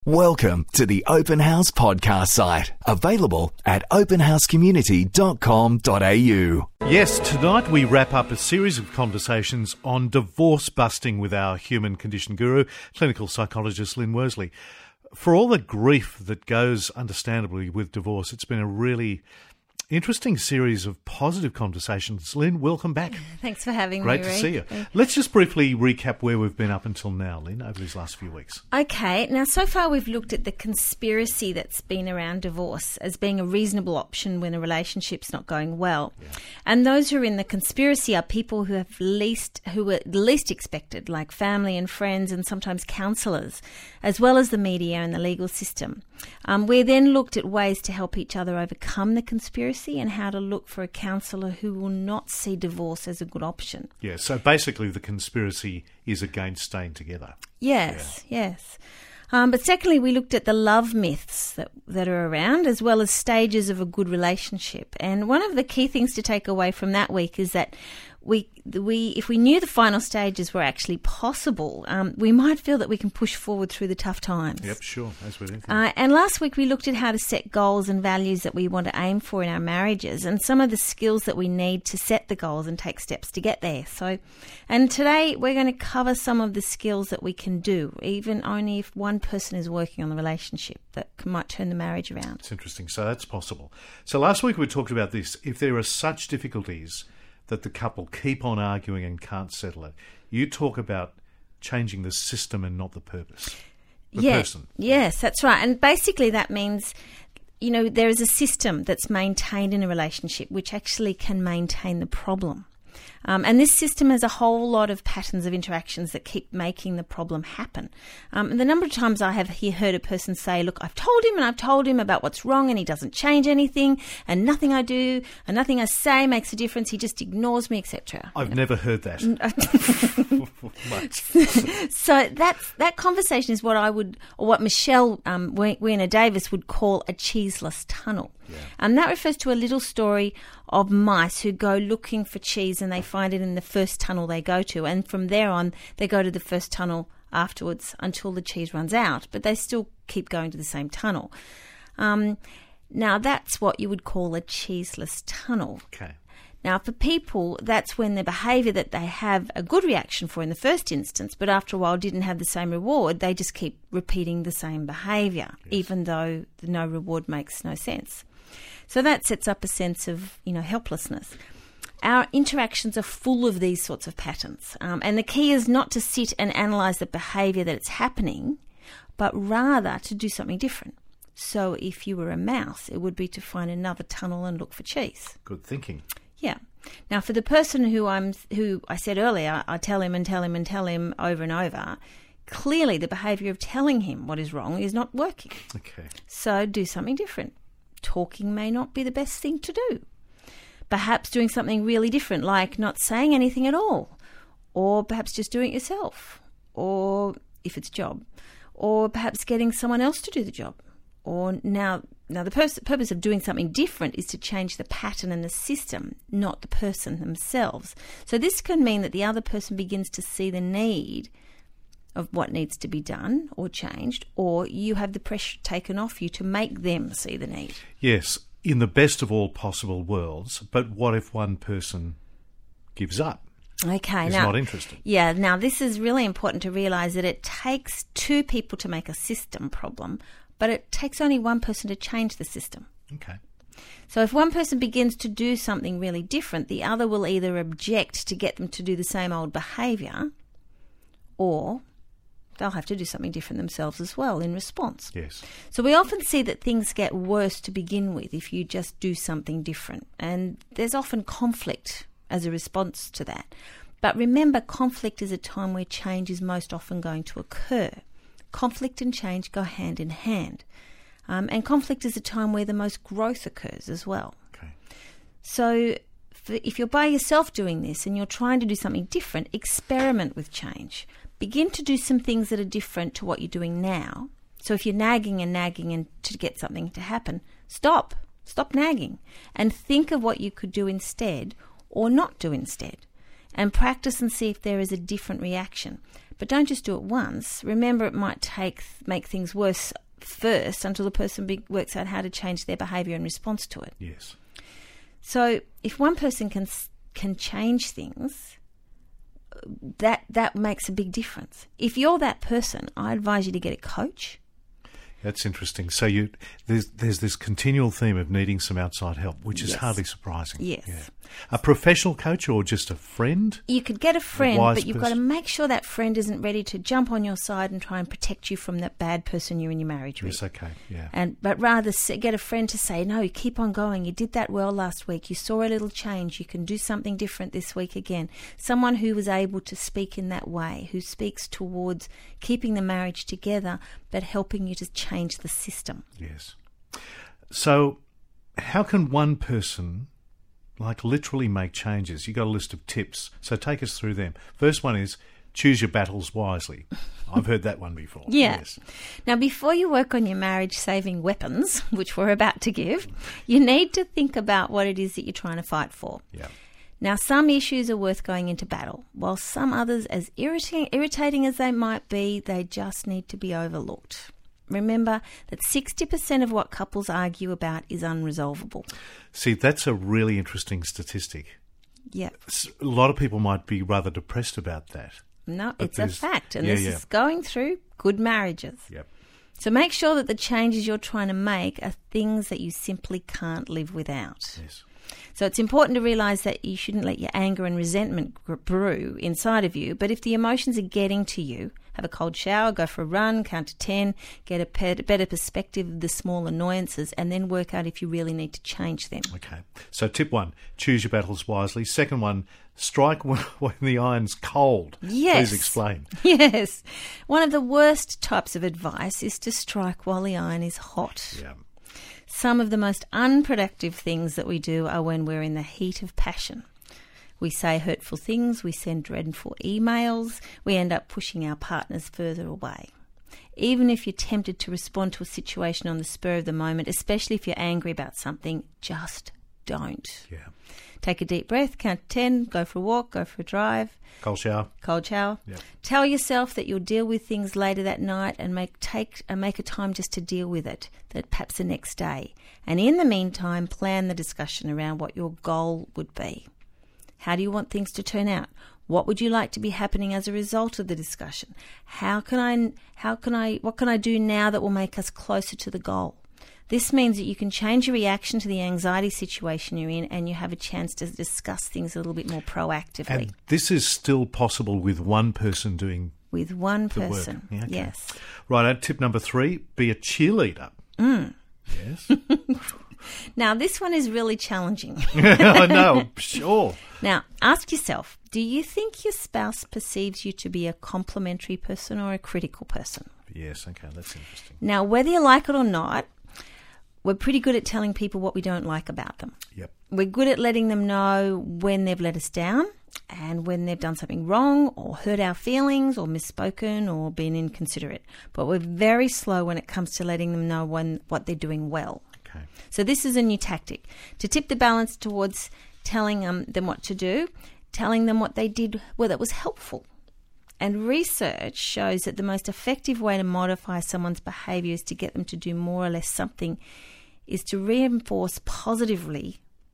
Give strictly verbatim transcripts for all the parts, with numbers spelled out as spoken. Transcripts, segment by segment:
Welcome to the Open House podcast site, available at open house community dot com dot a u. Yes, tonight we wrap up a series of conversations on divorce busting with our human condition guru, clinical psychologist Lynn Worsley. For all the grief that goes, understandably, with divorce, it's been a really interesting series of positive conversations. Lynn, welcome back. Thanks for having Great me, to Reece. see you. Let's just briefly recap where we've been up until now, Lynn, over these last few weeks. Okay, now so far we've looked at the conspiracy that's been around divorce as being a reasonable option when a relationship's not going well. Yeah. And those who are in the conspiracy are people who have least, who were least expected, like family and friends and sometimes counsellors, as well as the media and the legal system. Um, we then looked at ways to help each other overcome the conspiracy and how to look for a counsellor who will not see divorce as a good option. Yeah, so basically the conspiracy is against staying together. Yes, yeah. yes. Um, but secondly, we looked at the love myths that, that are around, as well as stages of a good relationship. And one of the key things to take away from that week is that we, we, if we knew the final stages were actually possible, um, we might feel that we can push forward through the tough times. Yep, sure, as with anything. Uh, and last week we looked at how to set goals and values that we want to aim for in our marriages, and some of the skills that we need to set the goals and take steps to get there. So, and today we're going to cover some of the skills that we can do, even only if one person is working on the relationship, that might turn the marriage around. It's interesting. So that's possible. So last week we talked about this. If there are such difficulties that the couple keep on arguing and can't settle it, you talk about changing the system and not the purpose. The yeah, person. Yes, that's right. And basically that means, you know, there is a system that's maintained in a relationship which actually can maintain the problem. Um, and this system has a whole lot of patterns of interactions that keep making the problem happen. Um, and the number of times I have he heard a person say, look, I've told him and I've told him about what's wrong and he doesn't change anything, and nothing I do and nothing I say makes a difference. He just ignores me, et cetera. I've you know? never heard that. So that's, that conversation is what I would, or what Michelle um, Weiner Davis would call a cheeseless tunnel. Yeah. And that refers to a little story of mice who go looking for cheese and they find it in the first tunnel they go to. And from there on, they go to the first tunnel afterwards until the cheese runs out. But they still keep going to the same tunnel. Um, now, that's what you would call a cheeseless tunnel. Okay. Now, for people, that's when the behaviour that they have a good reaction for in the first instance, but after a while didn't have the same reward, they just keep repeating the same behaviour, yes, even though the no reward makes no sense. So that sets up a sense of, you know, helplessness. Our interactions are full of these sorts of patterns. Um, and the key is not to sit and analyse the behaviour that it's happening, but rather to do something different. So if you were a mouse, it would be to find another tunnel and look for cheese. Good thinking. Yeah. Now, for the person who I'm, who I said earlier, I tell him and tell him and tell him over and over, clearly the behaviour of telling him what is wrong is not working. Okay. So do something different. Talking may not be the best thing to do. Perhaps doing something really different, like not saying anything at all, or perhaps just doing it yourself, or if it's a job, or perhaps getting someone else to do the job. Or now, now the pers- purpose of doing something different is to change the pattern and the system, not the person themselves. So this can mean that the other person begins to see the need of what needs to be done or changed, or you have the pressure taken off you to make them see the need. Yes, in the best of all possible worlds, but what if one person gives up? Okay, Is now, not interested. Yeah, now this is really important to realise that it takes two people to make a system problem, but it takes only one person to change the system. Okay. So if one person begins to do something really different, the other will either object to get them to do the same old behaviour, or they'll have to do something different themselves as well in response. Yes. So we often see that things get worse to begin with if you just do something different. And there's often conflict as a response to that. But remember, conflict is a time where change is most often going to occur. Conflict and change go hand in hand. Um, and conflict is a time where the most growth occurs as well. Okay. So for, if you're by yourself doing this and you're trying to do something different, experiment with change. Begin to do some things that are different to what you're doing now. So if you're nagging and nagging and to get something to happen, stop. Stop nagging and think of what you could do instead or not do instead. And practice and see if there is a different reaction. But don't just do it once. Remember, it might take make things worse first until the person be, works out how to change their behaviour in response to it. Yes. So if one person can can change things, that that makes a big difference. If you're that person, I advise you to get a coach. That's interesting. So you there's there's this continual theme of needing some outside help, which is Yes. hardly surprising. Yes. Yeah. A professional coach or just a friend? You could get a friend, wise but you've got to person. make sure that friend isn't ready to jump on your side and try and protect you from that bad person you're in your marriage with. Yes, okay, yeah. And but rather s- get a friend to say, no, keep on going. You did that well last week. You saw a little change. You can do something different this week again. Someone who was able to speak in that way, who speaks towards keeping the marriage together, but helping you to change the system. Yes. So how can one person, like, literally make changes? You got a list of tips, so take us through them. First one is choose your battles wisely. I've heard that one before. Yeah. Yes. Now, before you work on your marriage-saving weapons, which we're about to give, you need to think about what it is that you're trying to fight for. Yeah. Now, some issues are worth going into battle, while some others, as irritating, irritating as they might be, they just need to be overlooked. Remember that sixty percent of what couples argue about is unresolvable. See, that's a really interesting statistic. Yep. S- A lot of people might be rather depressed about that. No, But it's a there's- fact, and yeah, this yeah. is going through good marriages. Yep. So make sure that the changes you're trying to make are things that you simply can't live without. Yes. So it's important to realise that you shouldn't let your anger and resentment gr- brew inside of you. But if the emotions are getting to you, have a cold shower, go for a run, count to ten, get a pe- better perspective of the small annoyances, and then work out if you really need to change them. Okay. So tip one, choose your battles wisely. Second one, strike when, when the iron's cold. Yes. Please explain. Yes. One of the worst types of advice is to strike while the iron is hot. Yeah. Some of the most unproductive things that we do are when we're in the heat of passion. We say hurtful things, we send dreadful emails, we end up pushing our partners further away. Even if you're tempted to respond to a situation on the spur of the moment, especially if you're angry about something, just don't. Yeah. Take a deep breath, count to ten, go for a walk, go for a drive, Cold shower. cold shower. Yep. Tell yourself that you'll deal with things later that night and make take and make a time just to deal with it, that perhaps the next day. And in the meantime, plan the discussion around what your goal would be. How do you want things to turn out? What would you like to be happening as a result of the discussion? How can I how can I what can I do now that will make us closer to the goal? This means that you can change your reaction to the anxiety situation you're in, and you have a chance to discuss things a little bit more proactively. And this is still possible with one person doing With one the work. person, Yeah, okay. yes. Right, tip number three, be a cheerleader. Mm. Yes. Now, this one is really challenging. I know, sure. Now, ask yourself, do you think your spouse perceives you to be a complimentary person or a critical person? Yes, okay, that's interesting. Now, whether you like it or not, we're pretty good at telling people what we don't like about them. Yep. We're good at letting them know when they've let us down and when they've done something wrong or hurt our feelings or misspoken or been inconsiderate. But we're very slow when it comes to letting them know when what they're doing well. Okay. So this is a new tactic to tip the balance towards telling um, them what to do, telling them what they did well that was helpful. And research shows that the most effective way to modify someone's behaviour is to get them to do more or less something, is to reinforce positively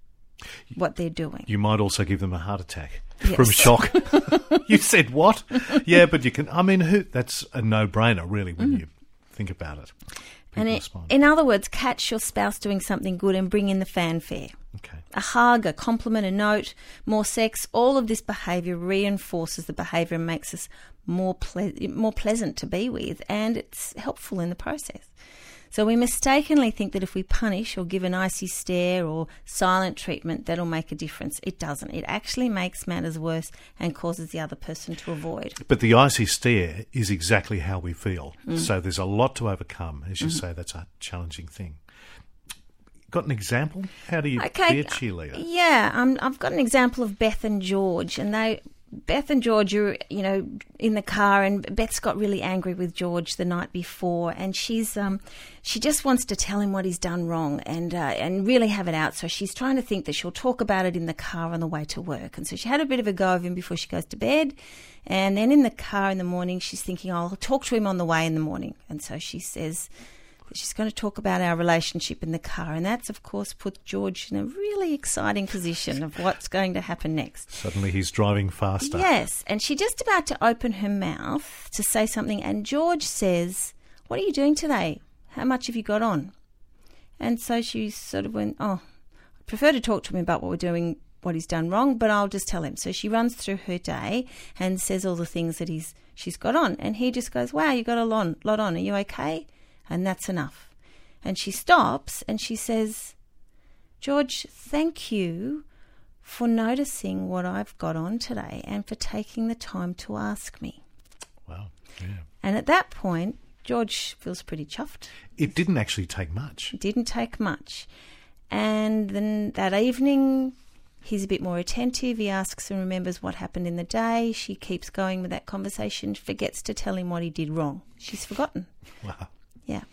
what they're doing. You might also give them a heart attack Yes. from shock. You said what? Yeah, but you can, I mean, who? That's a no-brainer, really, when you think about it. People And it, respond. in other words, catch your spouse doing something good and bring in the fanfare. Okay. A hug, a compliment, a note, more sex, all of this behaviour reinforces the behaviour and makes us more ple- more pleasant to be with, and it's helpful in the process. So we mistakenly think that if we punish or give an icy stare or silent treatment, that'll make a difference. It doesn't. It actually makes matters worse and causes the other person to avoid. But the icy stare is exactly how we feel. Mm. So there's a lot to overcome. As you Mm-hmm. say, that's a challenging thing. Got an example? How do you Okay. be a cheerleader? Yeah, um, I've got an example of Beth and George, and they Beth and George are, you know, in the car, and Beth's got really angry with George the night before, and she's um, she just wants to tell him what he's done wrong and uh, and really have it out. So she's trying to think that she'll talk about it in the car on the way to work. And so she had a bit of a go of him before she goes to bed, and then in the car in the morning, she's thinking, oh, I'll talk to him on the way in the morning. And so she says that she's going to talk about our relationship in the car, and that's, of course, put George in a really exciting position of what's going to happen next. Suddenly he's driving faster. Yes, and she's just about to open her mouth to say something, and George says, what are you doing today? How much have you got on? And so she sort of went, oh, I prefer to talk to him about what we're doing, what he's done wrong, but I'll just tell him. So she runs through her day and says all the things that he's she's got on, and he just goes, wow, you got a lot, lot on. Are you okay? And that's enough. And she stops and she says, George, thank you for noticing what I've got on today and for taking the time to ask me. Wow, yeah. And at that point, George feels pretty chuffed. It didn't actually take much. It didn't take much. And then that evening, he's a bit more attentive. He asks and remembers what happened in the day. She keeps going with that conversation, forgets to tell him what he did wrong. She's forgotten. Wow. Yeah.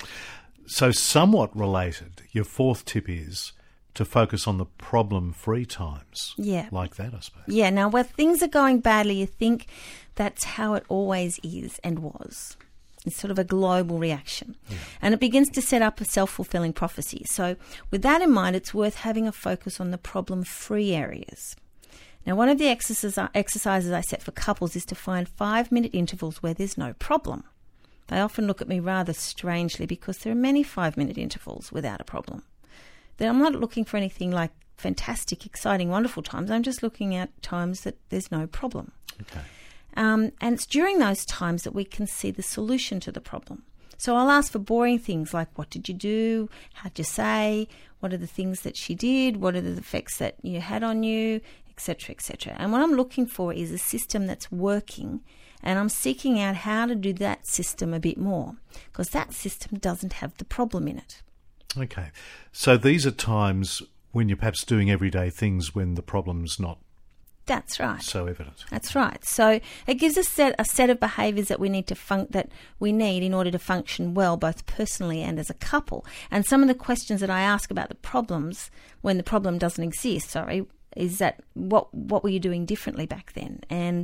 So somewhat related, your fourth tip is to focus on the problem-free times. Yeah. Like that, I suppose. Yeah. Now, when things are going badly, you think that's how it always is and was. It's sort of a global reaction. Yeah. And it begins to set up a self-fulfilling prophecy. So with that in mind, it's worth having a focus on the problem-free areas. Now, one of the exercises I set for couples is to find five-minute intervals where there's no problem. They often look at me rather strangely because there are many five-minute intervals without a problem. I'm not looking for anything like fantastic, exciting, wonderful times. I'm just looking at times that there's no problem. Okay. Um, and it's during those times that we can see the solution to the problem. So I'll ask for boring things like, what did you do? How'd you say? What are the things that she did? What are the effects that you had on you? Etc, et cetera. And what I'm looking for is a system that's working, and I'm seeking out how to do that system a bit more, because that system doesn't have the problem in it. Okay. So these are times when you're perhaps doing everyday things when the problem's not That's right. so evident. That's right. So it gives us set, a set of behaviours that we need to fun- that we need in order to function well, both personally and as a couple. And some of the questions that I ask about the problems when the problem doesn't exist, sorry, is that what what were you doing differently back then, and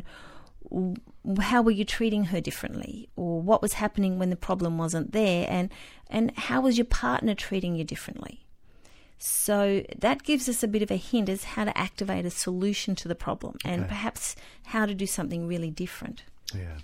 how were you treating her differently, or what was happening when the problem wasn't there, and and how was your partner treating you differently? So that gives us a bit of a hint as how to activate a solution to the problem, and okay. perhaps how to do something really different. Yeah.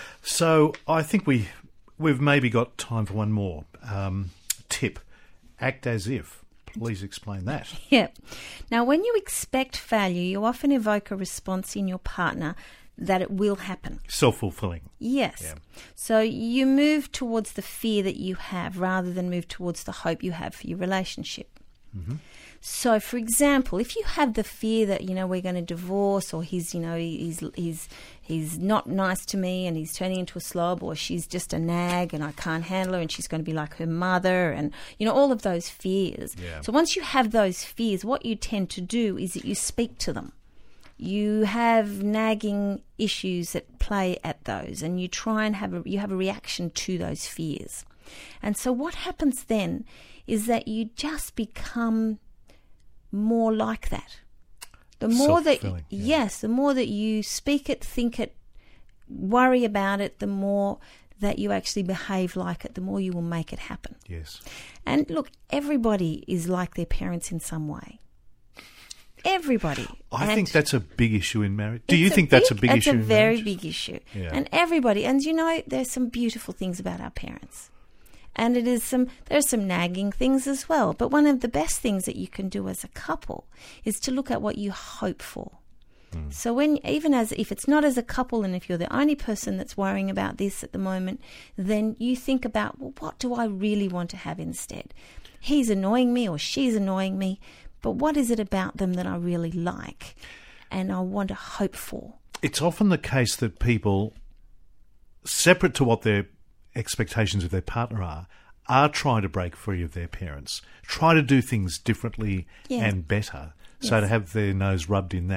So I think we we've maybe got time for one more um, tip. Act as if. Please explain that. Yeah. Now, when you expect failure, you often evoke a response in your partner that it will happen. Self-fulfilling. Yes. Yeah. So you move towards the fear that you have rather than move towards the hope you have for your relationship. Mm-hmm. So, for example, if you have the fear that, you know, we're going to divorce, or he's, you know, he's he's he's not nice to me and he's turning into a slob, or she's just a nag and I can't handle her and she's going to be like her mother, and, you know, all of those fears. Yeah. So once you have those fears, what you tend to do is that you speak to them. You have nagging issues that play at those, and you try and have a, you have a reaction to those fears. And so what happens then is that you just become more like that. The more that, yeah. yes, the more that you speak it, think it, worry about it, the more that you actually behave like it, the more you will make it happen. Yes. And look, everybody is like their parents in some way. Everybody. I and think that's a big issue in marriage. Do you a think big, that's a big issue in It's a very marriage? big issue. Yeah. And everybody, and you know, there's some beautiful things about our parents. And it is some, there are some nagging things as well. But one of the best things that you can do as a couple is to look at what you hope for. Mm. So when, even as, if it's not as a couple, and if you're the only person that's worrying about this at the moment, then you think about, well, what do I really want to have instead? He's annoying me or she's annoying me, but what is it about them that I really like and I want to hope for? It's often the case that people, separate to what their expectations of their partner are, are trying to break free of their parents, try to do things differently yeah. and better. Yes. So to have their nose rubbed in that,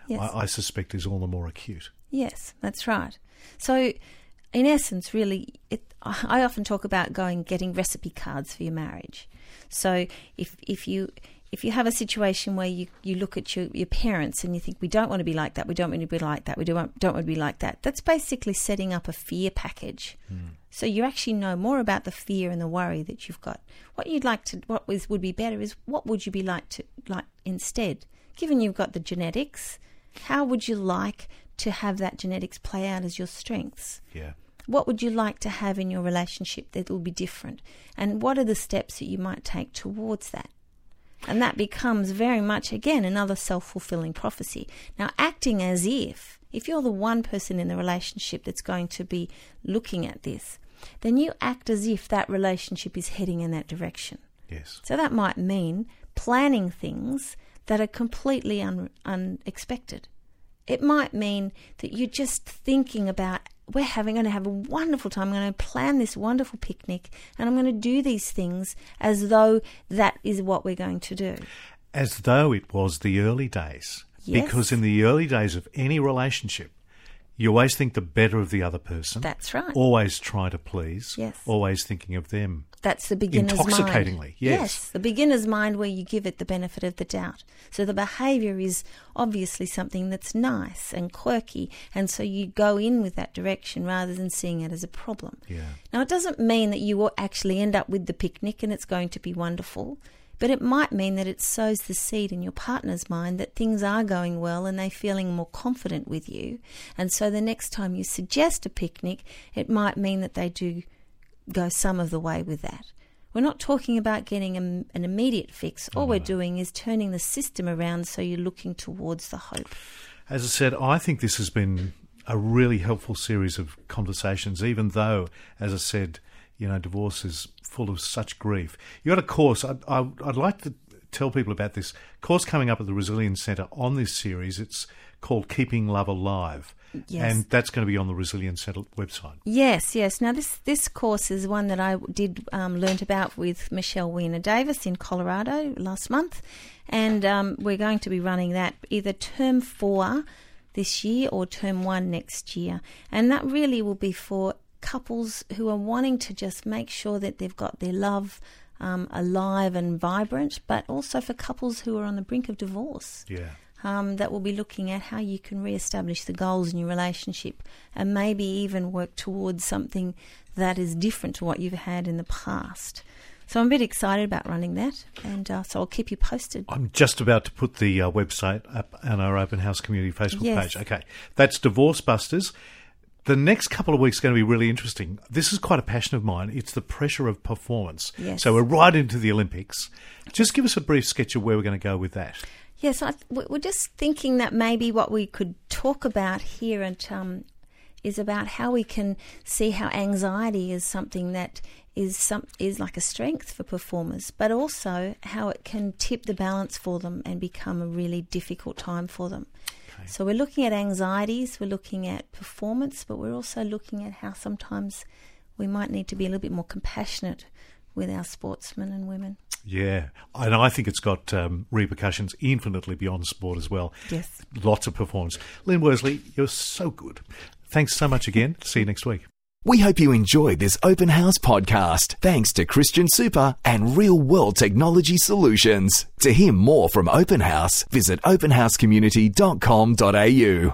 Yes. I, I suspect is all the more acute. Yes, that's right. So, in essence, really, it, I often talk about going getting recipe cards for your marriage. So, if if you if you have a situation where you, you look at your, your parents and you think, we don't want to be like that, we don't want to be like that, we don't, don't want to be like that, that's basically setting up a fear package. Mm. So you actually know more about the fear and the worry that you've got. What you'd like to, what was, would be better is, what would you be like to like instead? Given you've got the genetics, how would you like to have that genetics play out as your strengths? Yeah. What would you like to have in your relationship that will be different? And what are the steps that you might take towards that? And that becomes very much, again, another self-fulfilling prophecy. Now, acting as if, if you're the one person in the relationship that's going to be looking at this, then you act as if that relationship is heading in that direction. Yes. So that might mean planning things that are completely un- unexpected. It might mean that you're just thinking about, we're having going to have a wonderful time. I'm going to plan this wonderful picnic and I'm going to do these things as though that is what we're going to do. As though it was the early days. Yes. Because in the early days of any relationship, you always think the better of the other person. That's right. Always try to please. Yes. Always thinking of them. That's the beginner's Intoxicatingly, mind. yes. Yes, the beginner's mind where you give it the benefit of the doubt. So the behaviour is obviously something that's nice and quirky, and so you go in with that direction rather than seeing it as a problem. Yeah. Now, it doesn't mean that you will actually end up with the picnic and it's going to be wonderful, but it might mean that it sows the seed in your partner's mind that things are going well and they're feeling more confident with you. And so the next time you suggest a picnic, it might mean that they do go some of the way with that. We're not talking about getting a, an immediate fix. All oh, we're no. doing is turning the system around so you're looking towards the hope. As I said, I think this has been a really helpful series of conversations, even though, as I said, you know, divorce is full of such grief. You got a course. I, I, I'd like to tell people about this course coming up at the Resilience Centre on this series. It's called Keeping Love Alive. Yes. And that's going to be on the Resilience Centre website. Yes, yes. Now, this, this course is one that I did um, learnt about with Michelle Weiner Davis in Colorado last month. And um, we're going to be running that either term four this year or term one next year. And that really will be for couples who are wanting to just make sure that they've got their love um, alive and vibrant, but also for couples who are on the brink of divorce. Yeah. Um, that will be looking at how you can re-establish the goals in your relationship and maybe even work towards something that is different to what you've had in the past. So I'm a bit excited about running that, and uh, so I'll keep you posted. I'm just about to put the uh, website up on our Open House Community Facebook Yes. page. Okay, that's Divorce Busters. The next couple of weeks are going to be really interesting. This is quite a passion of mine. It's the pressure of performance. Yes. So we're right into the Olympics. Just give us a brief sketch of where we're going to go with that. Yes, I, we're just thinking that maybe what we could talk about here and, um, is about how we can see how anxiety is something that is some is like a strength for performers, but also how it can tip the balance for them and become a really difficult time for them. Okay. So we're looking at anxieties, we're looking at performance, but we're also looking at how sometimes we might need to be a little bit more compassionate with our sportsmen and women. Yeah, and I think it's got um, repercussions infinitely beyond sport as well. Yes. Lots of performance. Lynn Worsley, you're so good. Thanks so much again. See you next week. We hope you enjoyed this Open House podcast, thanks to Christian Super and Real World Technology Solutions. To hear more from Open House, visit open house community dot com dot a u.